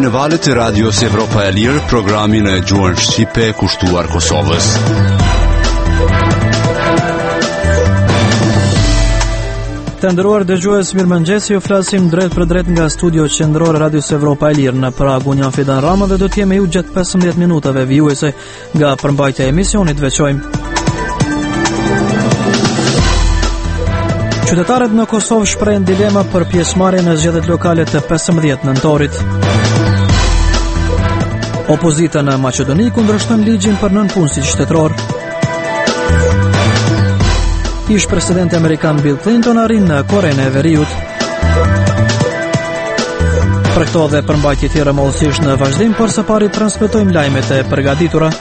në valët e radios Evropa e Lirë, programin e gjuhën shqipe kushtuar Kosovës. Të nderuar dëgjues, mirëmëngjes, ju flasim drejt për drejt nga studio qendror radios Evropa e Lirë në Prag. Unë jam Fidan Rama dhe do të jemi ju gjatë 15 minutave vijuese nga përmbajtja e emisionit veçojmë. Qytetarët në Kosovë shprehen dilema për pjesëmarrjen në zgjedhjet lokale të 15 nëntorit. Opozita në Maqedoni kundërshton ligjin për nënpunësit shtetëror. Ish presidenti amerikan Bill Clinton arrin në Korenë e Veriut. Për këto dhe përmbajtje tjera mollësisht në vazhdim, por së pari transmetojmë lajmet e përgatitura.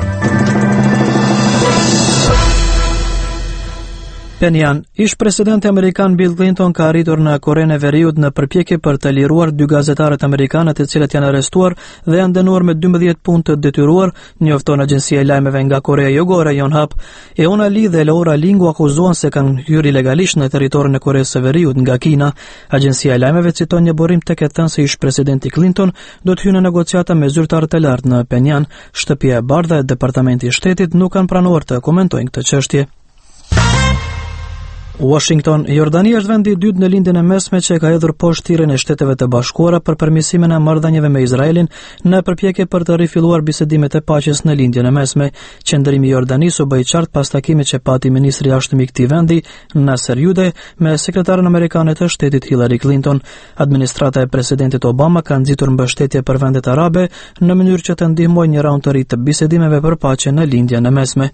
Penjan, ish presidenti amerikan Bill Clinton ka arritur në Korenë e Veriut në përpjekje për të liruar 2 gazetarët amerikanë të cilët janë arrestuar dhe janë dënuar me 12 punë të detyruar, njofton agjencia e lajmeve nga Korea Jugore Yonhap. Euna Lee dhe Laura Lingu akuzohen se kanë hyrë ilegalisht në territorin e Koreas së Veriut nga Kina. Agjencia e lajmeve citon një burim tek e thënë se ish presidenti Clinton do të hyjë në negociata me zyrtarët e lartë në Penjan. Shtëpia e Bardhë dhe Departamenti i Shtetit nuk kanë pranuar të komentojnë këtë çështje. Washington, Jordania është vendi i dytë në lindjen e mesme që ka hedhur poshtë thirrjen e Shteteve të Bashkuara për permisimin e marrëdhënieve me Izraelin në përpjekje për të rifilluar bisedimet e paqes në lindjen e mesme. Qendrimi i Jordanisë u bë i qartë pas takimit që pati ministri i jashtëm i këtij vendi, Nasser Jude, me sekretaren amerikane të Shtetit Hillary Clinton. Administrata e presidentit Obama ka nxitur mbështetje për vendet arabe në mënyrë që të ndihmojnë një raund të ri të bisedimeve për paqe në lindjen e mesme.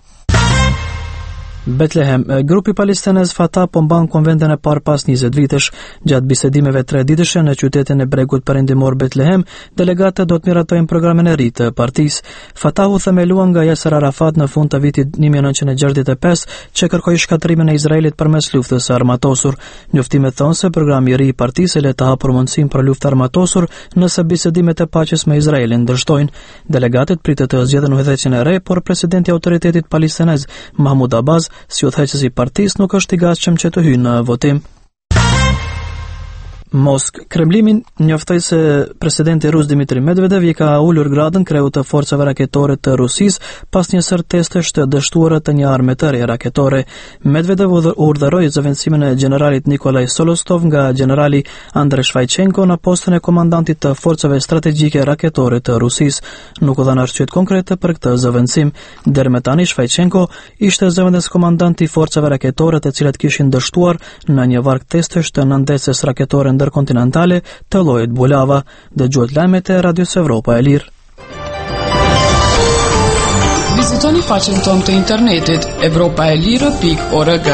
Betlehem, grupi palestinez Fatah po mban konventin e parë pas 20 vitesh. Gjatë bisedimeve 3 ditëshe në qytetin e bregut perëndimor Betlehem, delegatët do të miratojnë programin e ri të partisë. Fatahu themeluan nga Yasser Arafat në fund të vitit 1965, që kërkoi shkatrimin e Izraelit përmes luftës së armatosur. Njoftimet thonë se programi i ri i partisë le të hapë mundësinë për luftë armatosur nëse bisedimet e paqes me Izraelin dështojnë. Delegatët pritet të zgjedhin udhëheqjen e re, por presidenti i autoritetit palestinez Mahmoud Abbas, si udhëheqësi i partisë, nuk është i gatshëm që të hyjë në votim. Mosk, Kremlimi njoftoi se presidenti rus Dmitri Medvedev i ka ulur gradën kreut të forcave raketore të Rusisë pas një sër testesh të dështuara të një arme të re raketore. Medvedev urdhëroi zëvendësimin e generalit Nikolaj Solostov nga generali Andrei Shvajchenko në postën e komandantit të forcave strategjike raketore të Rusisë. Nuk u dhanë arsye konkrete për këtë zëvendësim. Deri më tani Shvajchenko ishte zëvendës komandant i forcave raketore të cilat kishin dështuar në një varg testesh të nëndecës raketore ndërkontinentale të llojit Bulava. Dëgjohet lajmet e Radios Evropa e Lirë. Vizitoni faqen tonë të internetit europaelire.org.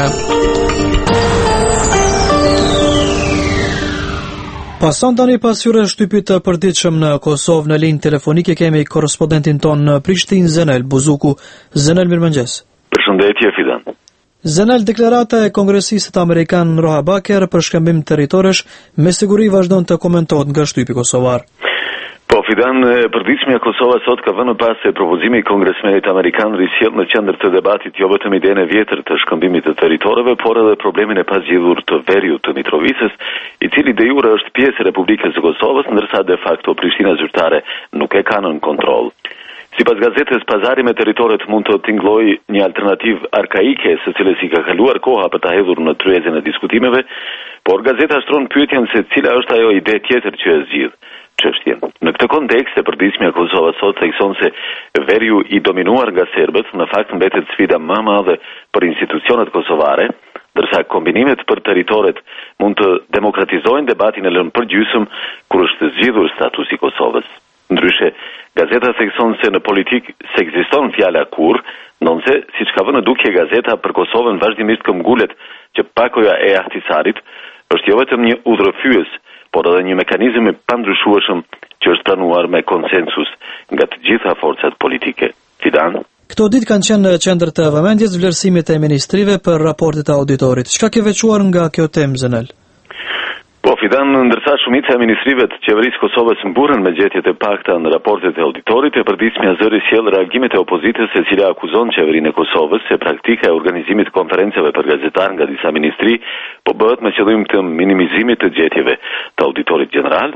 Pason tani pas hyrjes shtypit të përditshëm në Kosovë, në linjë telefonike kemi korrespondentin tonë në Prishtinë, Zenel Buzuku. Zenel, mirëmëngjes. Përshëndetje, Fidan. Zenel, deklarata e kongresistit amerikan Roha Baker për shkëmbim territorësh me siguri vazhdon të komentohet nga shtypi kosovar. Po, Fidan, përditshmja e Kosovës sot ka vënë pas se propozimi i kongresmenit amerikan risjell në qendër të debatit jo vetëm idenë e vjetër të shkëmbimit të territoreve, por edhe problemin e pazgjidhur të Veriut të Mitrovicës, i cili de jure është pjesë e Republikës së Kosovës, ndërsa de facto Prishtina zyrtare nuk e ka nën kontroll. Sipas gazetës, pazari me territoret mund të tingëllojë një alternativë arkaike, së cilës i ka kaluar koha për ta hedhur në tryezin e diskutimeve, por gazeta shtron pyetjen se cila është ajo ide tjetër që e zgjidh çështjen. Në këtë kontekst, e përditshmja e Kosovës sot thekson se Veriu i dominuar nga serbët në fakt mbetet sfida më e madhe për institucionet kosovare, ndërsa kombinimet për territoret mund të demokratizojnë debatin e lënë përgjysëm kur është zgjidhur statusi i Kosovës. Ndryshe, gazeta thekson se në politik se ekziston fjala kur, ndonse, siç ka vënë dukje gazeta, për Kosovën vazhdimisht këmbgulet që pakoja e Ahtisarit është jo vetëm një udhërfyes, por edhe një mekanizëm i pandryshueshëm që është pranuar me konsensus nga të gjitha forcat politike. Fidan? Këto ditë kanë qenë në qendër të vëmendjes vlerësimit e ministrive për raportet e auditorit. Çka ke veçuar nga kjo temë, Zenel? Po, Fidan, ndërsa shumica e ministrive të qeverisë Kosovës mburën me gjetjet e pakta në raportet e auditorit, e përditshmja zëri sjell reagimet e opozitës e cila akuzon qeverinë e Kosovës se praktika e organizimit të konferencave për gazetar nga disa ministri po bëhet me qëllim të minimizimit të gjetjeve të auditorit gjeneral,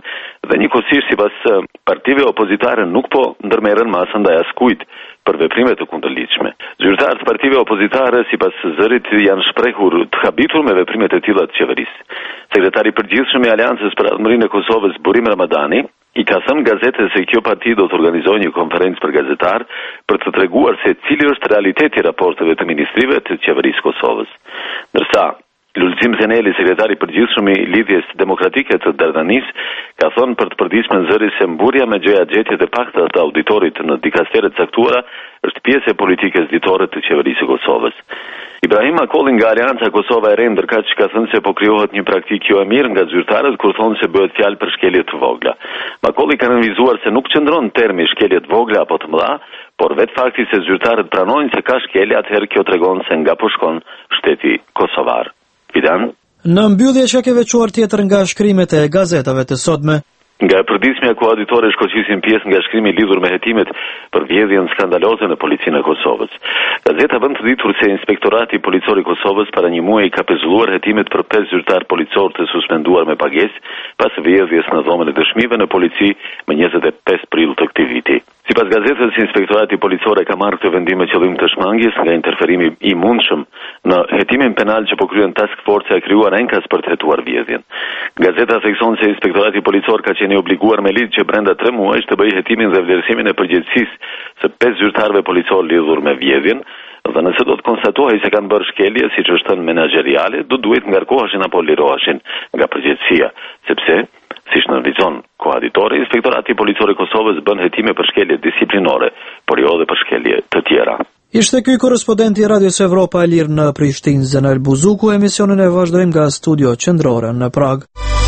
Dhe njëkohësisht sipas partive opozitare nuk po ndërmerren masa ndaj askujt për veprime të kundërligjshme. Zyrtarët e partive opozitare sipas zërit janë shprehur të habitur me veprimet e tilla të qeverisë. Sekretari i përgjithshëm i Aleancës për Ardhmërinë e Kosovës, Burim Ramadani, i ka thënë gazetës se kjo parti do të organizojë një konferencë për gazetar për të treguar se cili është realiteti i raporteve të ministrive të qeverisë Kosovës. Ndërsa Lulzim Zeneli, sekretari i përgjithshëm i Lidhjes Demokratike të Dardanis, ka thënë për të përditshmën zëri se mburja me gjëja-gjetjet e pakta të auditorit në dikasteret caktuara është pjesë e politikës ditore të qeverisë së Kosovës. Ibrahim Makolli nga Aleanca Kosova e Re ndërkaq ka thënë se po krijohet një praktikë jo e mirë nga zyrtarët kur thonë se bëhet fjalë për shkelje të vogla. Makolli ka nënvizuar se nuk qëndron termi shkelje të vogla apo të mëdha, por vetë fakti se zyrtarët pranojnë se ka shkelje, atëherë kjo tregon se nga po shkon shteti kosovar. Fidan? Në mbyllje që ke veçuar tjetër nga shkrimet e gazetave të sotme. Nga përditshmja ku auditore shkoqisin pjesë nga shkrimi lidhur me hetimet për vjedhjen skandaloze në policinë e Kosovës. Gazeta vën të ditur se Inspektorati Policor i Kosovës para një muaji ka pezulluar hetimet për 5 zyrtar policor të suspenduar me pagesë pas vjedhjes në dhomën e dëshmive në polici më 25 prill të këtij viti. Sipas gazetës, Inspektorati Policor ka marrë këtë vendim me qëllim të shmangjes nga interferimi i mundshëm në hetimin penal që po kryen task force e krijuar enkas për të hetuar vjedhjen. Gazeta thekson se Inspektorati Policor ka qenë i obliguar me ligj që brenda 3 muajsh të bëjë hetimin dhe vlerësimin e përgjegjësisë së 5 zyrtarëve policor lidhur me vjedhjen, dhe nëse do të konstatohej se kanë bërë shkelje, siç është thënë menaxheriale, do duhet ngarkoheshin apo liroheshin nga përgjegjësia, sepse siç nënvizon koaditori, Inspektorati Policor i Kosovës bën hetime për shkelje disiplinore, por jo edhe për shkelje të tjera. Ishte ky korrespondenti i Radios Evropa e Lirë në Prishtinë, Zenel Buzuku. Emisionin e vazhdojmë nga studio qendrore në Prag.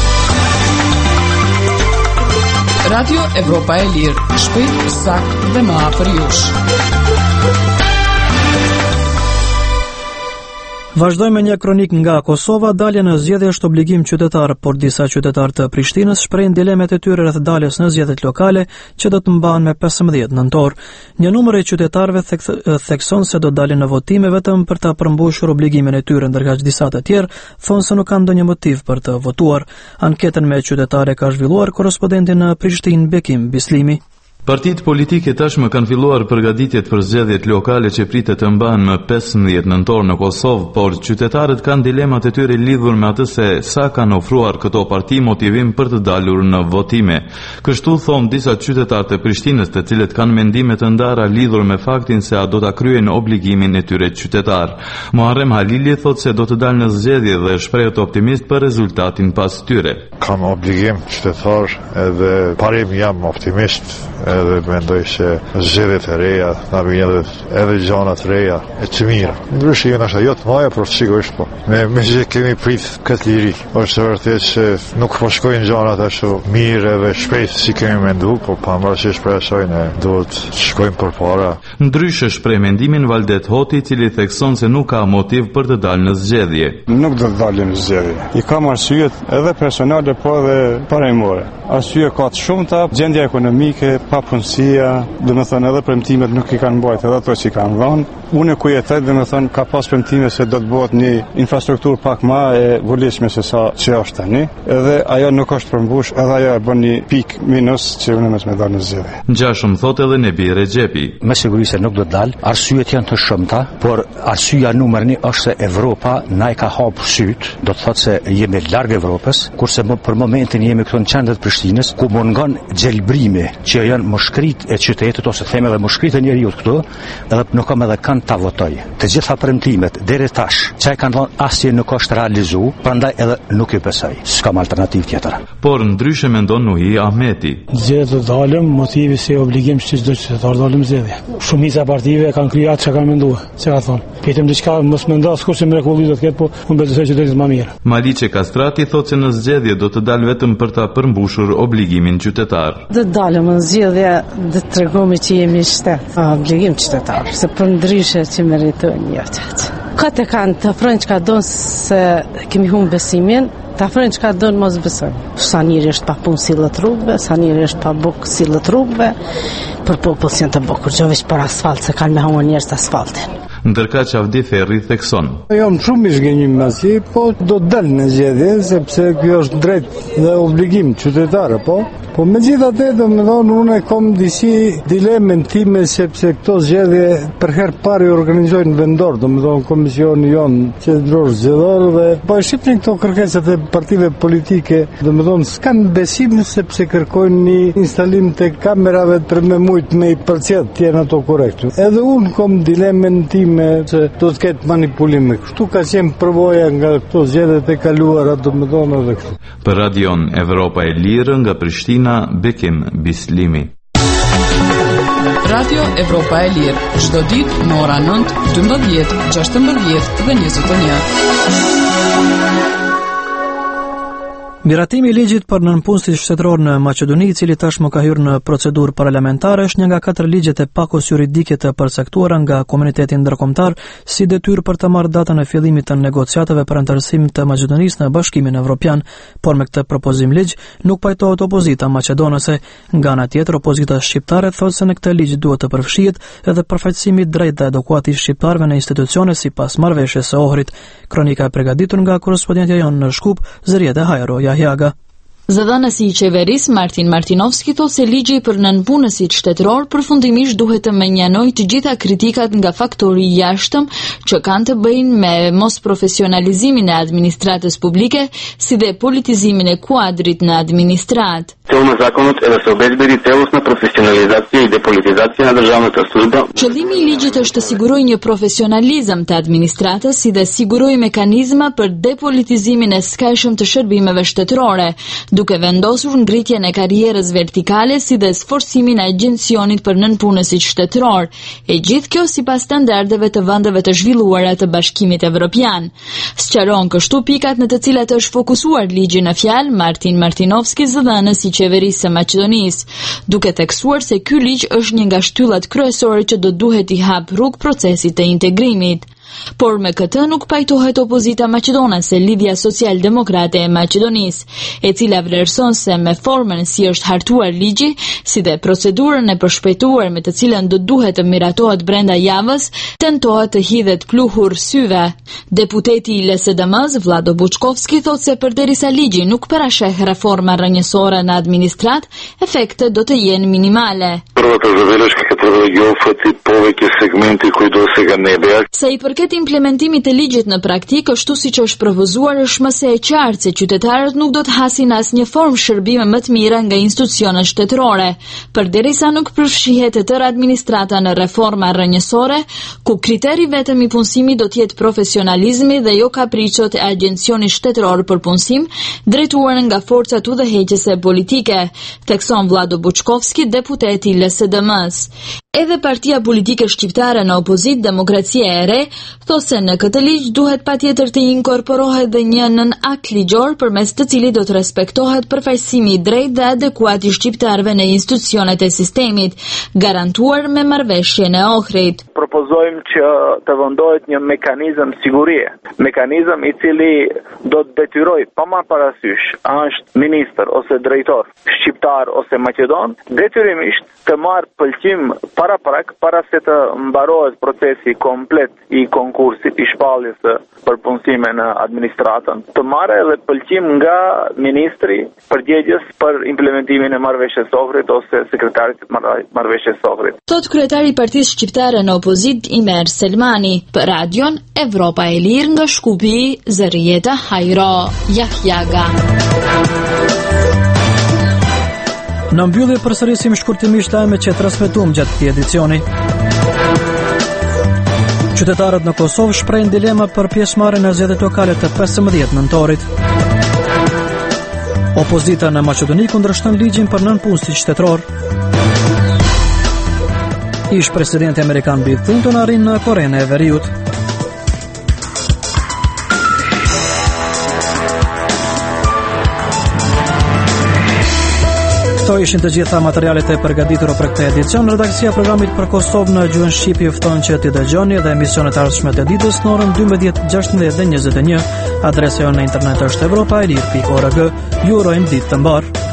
Radio Evropa e Lirë, shpejt, sakt dhe më afër jush. Vazhdojmë me një kronik nga Kosova. Dalja në zgjedhje është obligim qytetar, por disa qytetarë të Prishtinës shprehin dilemet e tyre rreth daljes në zgjedhjet lokale që do të mbahen me 15 nëntor. Një numër i qytetarëve thekson se do dalin në votime vetëm për ta përmbushur obligimin e tyre, ndërkaq disa të tjerë thonë se nuk kanë ndonjë motiv për të votuar. Anketën me qytetarë ka zhvilluar korrespondenti në Prishtinë, Bekim Bislimi. Partitë politike tashmë kanë filluar përgatitjet për zgjedhjet lokale që pritet të mbahen më 15 nëntor në Kosovë, por qytetarët kanë dilemat e tyre lidhur me atë se sa kanë ofruar këto parti motivim për të dalur në votime. Kështu thonë disa qytetarë të Prishtinës, të cilët kanë mendime të ndara lidhur me faktin se a do ta kryejnë obligimin e tyre qytetar. Muharrem Halili thotë se do të dalë në zgjedhje dhe shprehet optimist për rezultatin pas tyre. Kam obligim qytetar edhe parim jam optimist. Edhe mendoj se zgjedhjet e reja na vijnë edhe gjëra të reja e të mira. Ndryshe jo nështë të mëdha, por sigurisht po. Me që kemi prit këtë liri. Është vërtet se nuk po shkojnë gjërat ashtu mirë edhe shpejt si kemi menduar, por pavarësisht për asaj ne duhet të shkojmë përpara. Ndryshe shpreh mendimin Valdet Hoti, i cili thekson se nuk ka motiv për të dalë në zgjedhje. Nuk do të dalim në zgjedhje. I kam arsyet edhe personale po edhe parajmore. Arsye ka të shumta, gjendja ekonomike, papunësia, domethënë edhe premtimet nuk i kanë mbajtur, edhe ato që kanë dhënë. Unë ku jetoj, domethënë ka pas premtime se do të bëhet një infrastrukturë pak më e volitshme se sa që është tani, edhe ajo nuk është përmbush, edhe ajo e bën një pik minus që unë mos më dal në zgjedhje. Ngjashëm thotë edhe Nebi Rexhepi. Me siguri se nuk do të dal, arsyet janë të shumta, por arsyeja numër 1 është se Evropa na e ka hapur syt, do të thotë se jemi larg Evropës, kurse për momentin jemi këtu në qendër të Prishtinës, ku mungon gjelbrimi që janë mushkrit e qytetit ose theme edhe mushkrit e njeriu këtu, edhe nuk kam edhe kanë ta votoj. Të gjitha premtimet deri tash, çaj kanë thënë asnjë nuk është realizuar, prandaj edhe nuk i besoj. S'kam alternativë tjetër. Por ndryshe mendon Nuhi Ahmeti. Zgjedhjet dalëm, motivi se obligim që çdo qytetar dalëm zgjedhje. Shumica e partive kanë krijuar çka kanë menduar, çka thonë. Vetëm diçka mos mendos kush e mrekulli do të ketë, po unë besoj që do të jetë më mirë. Maliqe Kastrati thotë se në zgjedhje do të dalë vetëm për ta përmbushur obligimin qytetar. Do të dalëm në zgjedhje, do të tregojmë që jemi shtet, obligim qytetar, se për ndryshe që meritojnë jetët. Këtë kanë të afrojnë që ka donë se kemi humbë besimin, të afrojnë që ka donë mos besojnë. Sa njëri është pa punë sillet rrugëve, sa njëri është pa bukë sillet rrugëve, për popull që janë të bukur, jo veç për asfalt, se kanë me humbur njerëz asfaltin. ndërka që Avdi Ferri thekson. Jam shumë i zgjenjim asi, po do të dal në zgjedhje, sepse kjo është drejt dhe obligim qytetare, po megjithatë, domethënë unë kam disi dilemën time sepse këto zgjedhje për herë parë organizojnë vendor, domethënë komisioni jon qendror zgjedhor dhe po e shihni këto kërkesat e partive politike, domethënë s'kan besim sepse kërkojnë një instalim të kamerave për me mujt me i përcjell të jenë ato korrekte. Edhe unë kam dilemën time se do të ketë manipulime. Kështu ka qenë përvoja nga këto zgjedhjet e kaluara, domethënë edhe kështu. Për Radion Evropa e Lirë nga Prishtina, Bekim Bislimi. Radio Evropa e Lirë, çdo ditë në ora 9, 12, 16 dhe 21. Miratimi i ligjit për nënpunësit shtetëror në Maqedoni, i cili tashmë ka hyrë në procedurë parlamentare, është një nga 4 ligjet e pakos juridike të përcaktuara nga komuniteti ndërkombëtar si detyrë për të marrë datën e fillimit të negociatave për anëtarësim të Maqedonisë në Bashkimin Evropian, por me këtë propozim ligj nuk pajtohet opozita maqedonase. Nga ana tjetër, opozita shqiptare thotë se në këtë ligj duhet të përfshihet edhe përfaqësimi drejt dhe adekuat i shqiptarëve në institucione sipas marrëveshjes së Ohrit. Kronika e përgatitur nga korrespondentja jonë në Shkup, Zëriete Hajro Jahiaga. Zëdhënësi i qeverisë Martin Martinovski thotë se ligji për nënpunësit shtetëror përfundimisht duhet të menjanojë të gjitha kritikat nga faktori i jashtëm që kanë të bëjnë me mos profesionalizimin e administratës publike, si dhe politizimin e kuadrit në administratë. Цел на законот е да се обезбеди целосна професионализација и деполитизација на државната служба. Qëllimi i ligjit është të sigurojë një profesionalizëm të administratës, si dhe sigurojë mekanizma për depolitizimin e skajshëm të shërbimeve shtetërore, duke vendosur ngritjen e karrierës vertikale si dhe sforcimin e agjencionit për nënpunësit shtetëror, e gjithë kjo sipas standardeve të vendeve të zhvilluara të Bashkimit Evropian. Sqaron kështu pikat në të cilat është fokusuar ligji në fjalë Martin Martinovski, zëdhënës i qeverisë së Maqedonisë, duke theksuar se ky ligj është një nga shtyllat kryesore që do duhet i hap rrugë procesit të integrimit. Por me këtë nuk pajtohet opozita maqedonase, Lidhja Social-Demokrate e Maqedonisë, e cila vlerëson se me formën si është hartuar ligji, si dhe procedurën e përshpejtuar me të cilën do duhet të miratohet brenda javës, tentohet të hidhet pluhur syve. Deputeti i LSDM-s, Vlado Buçkovski, thotë se përderisa ligji nuk parasheh reforma rrënjësore në administrat, efektet do të jenë minimale. Првата забелешка е да ги опфати повеќе сегменти кои досега не беа. Sa i përket implementimit të ligjit në praktikë, ashtu siç është propozuar, është më së qartë se qytetarët nuk do të hasin asnjë formë shërbime më të mira nga institucionet shtetërore, përderisa nuk përfshihet e tërë administrata në reforma rrënjësore, ku kriteri vetëm i punësimit do të jetë profesionalizmi dhe jo kapriçot e agjencionit shtetëror për punësim, drejtuar nga forcat udhëheqëse politike, thekson Vlado Buçkovski, deputeti i LSDM-s. Edhe partia politike shqiptare në opozit, Demokracia e Re, thosë se në këtë ligj duhet patjetër të inkorporohet dhe një nën akt ligjor përmes të cilit do të respektohet përfaqësimi i drejtë dhe adekuat i shqiptarëve në institucionet e sistemit, garantuar me marrëveshjen e Ohrit. Propozojmë që të vendohet një mekanizëm sigurie, mekanizëm i cili do të detyroj pa marrë parasysh, është ministër ose drejtor shqiptar ose maqedon, detyrimisht të marrë pëlqim para se të mbarohet procesi komplet i konkursit i shpalljes për punësime në administratën, të marrë edhe pëlqim nga ministri përgjegjës për implementimin e marrëveshjes së Ohrit ose sekretarit të marrëveshjes së Ohrit. Thot kryetari i Partisë Shqiptare në opozit, Imer Selmani, për Radion Evropa e Lirë nga Shkupi, Zëriete Hajro Jahiaga. Në mbyllje përsërisim shkurtimisht lajmet që transmetuam gjatë këtij edicioni. Qytetarët në Kosovë shprehin dilema për pjesëmarrjen në zgjedhjet lokale të 15 nëntorit. Opozita në Maqedoni kundërshton ligjin për nënpunësit shtetëror. Ish presidenti amerikan Bill Clinton arrin në Korenë e Veriut. Këto ishin të gjitha materialet e përgatitura për këtë edicion. Redaksia e programit për Kosovë në gjuhën shqipe ju fton që t'i dëgjoni dhe emisionet e ardhshme të ditës në orën 12, 16 dhe 21. Adresa jonë në internet është europaelir.org. Ju urojmë ditë të mbarë.